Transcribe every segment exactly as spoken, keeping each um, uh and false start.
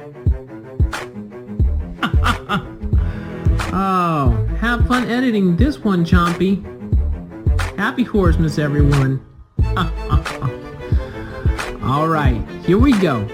Oh, have fun editing this one, Chompy. Happy Horsemas, everyone. Alright, here we go.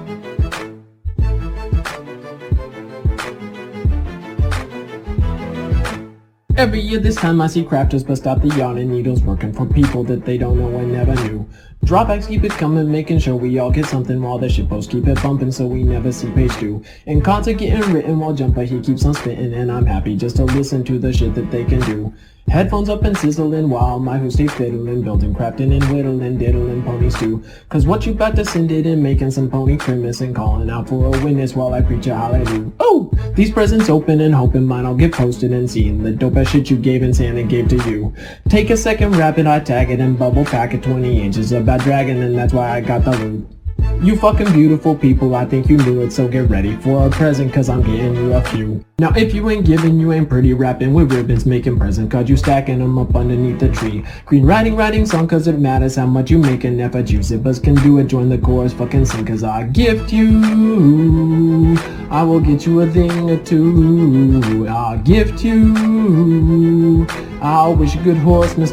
Every year this time I see crafters bust out the yarn and needles working for people that they don't know and never knew. Drawbacks keep it coming, making sure we all get something while the shitposts keep it bumping so we never see page two. And cards are getting written while Jumper he keeps on spitting, and I'm happy just to listen to the shit that they can do. Headphones up and sizzling while my who stay fiddling, building, crafting and whittling, diddling ponies too. Cause what you bout to send it in, making some pony grimace and calling out for a witness while I preach a hallelujah. Oh! These presents open and hoping mine will get posted and seeing the dope ass shit you gave and Santa gave to you. Take a second, wrap it, I tag it and bubble pack it twenty inches about dragon, and that's why I got the loot. You fucking beautiful people, I think you knew it, so get ready for a present cause I'm getting you a few. Now if you ain't giving, you ain't pretty, wrapping with ribbons, making present cause you stacking them up underneath the tree. Green writing, writing song cause it matters how much you make, and if I juice it, but can do it, join the chorus, fucking sing cause I gift you. I will get you a thing or two. I'll gift you. I'll wish you good Horsemas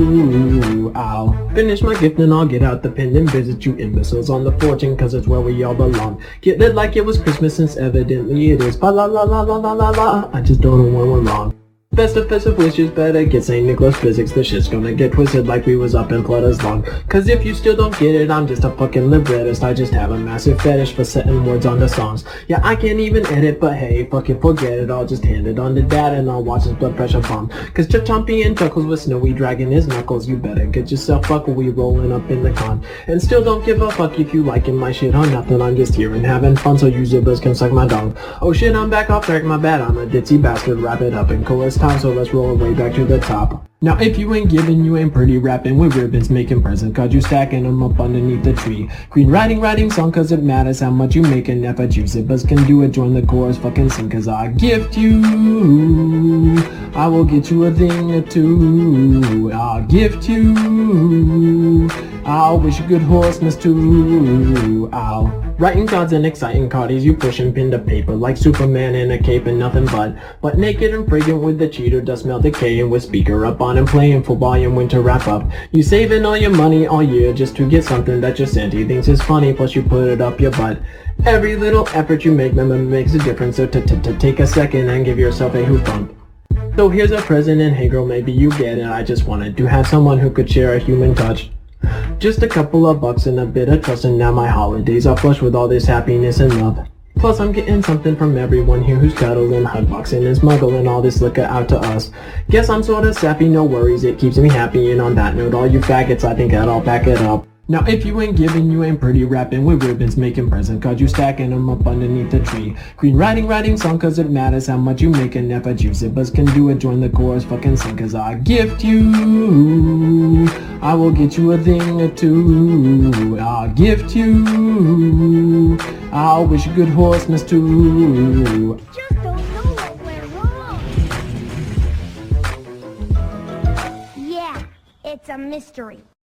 too. I'll finish my gift and I'll get out the pen and visit you imbeciles on the fortune cause it's where we all belong. Get lit like it was Christmas since evidently it is. Ba la la la la la la la. I just don't know when we're wrong. Festive, festive wishes, better get Saint Nicholas physics. The shit's gonna get twisted like we was up in Flutter's long. Cause if you still don't get it, I'm just a fucking librettist. I just have a massive fetish for setting words onto songs. Yeah, I can't even edit, but hey, fucking forget it. I'll just hand it on to dad and I'll watch his blood pressure bomb. Cause Chompy and chuckles with Snowy dragging his knuckles. You better get yourself buckled, we rolling up in the con. And still don't give a fuck if you liking my shit or nothing. I'm just here and having fun, so you zibbers can suck my dong. Oh shit, I'm back off track, my bad. I'm a ditzy bastard. Wrap it up in chorus time, so let's roll our way back to the top. Now if you ain't giving, you ain't pretty, wrapping with ribbons, making presents cause you stacking them up underneath the tree. Green writing, writing song cause it matters how much you make, and if I juice it, but can do it, join the chorus, fucking sing cause I gift you. I will get you a thing or two. I'll gift you. I'll wish you good Horsemas too. I'll writing cards and exciting cardies, you pushing pen to paper like Superman in a cape and nothing but but naked and fragrant with the cheater dust smell decay, and with speaker up on and playing full volume winter wrap up. You saving all your money all year just to get something that your Santa thinks is funny, plus you put it up your butt. Every little effort you make, remember, makes a difference, so t t t take a second and give yourself a hoop bump. So here's a present, and hey girl, maybe you get it. I just wanted to have someone who could share a human touch. Just a couple of bucks and a bit of trust, and now my holidays are flush with all this happiness and love. Plus I'm getting something from everyone here who's cuddling, hugboxing and smuggling all this liquor out to us. Guess I'm sorta sappy, no worries, it keeps me happy, and on that note, all you faggots, I think that I'll pack it up. Now if you ain't giving, you ain't pretty, wrapping with ribbons, making presents cause you stacking them up underneath the tree. Green writing, writing song cause it matters how much you make, and if I juice it, but can do it, join the chorus, fucking sing cause I gift you. I will get you a thing or two. I'll gift you. I'll wish you good Horsemas too. Just don't know what went wrong. Yeah, it's a mystery.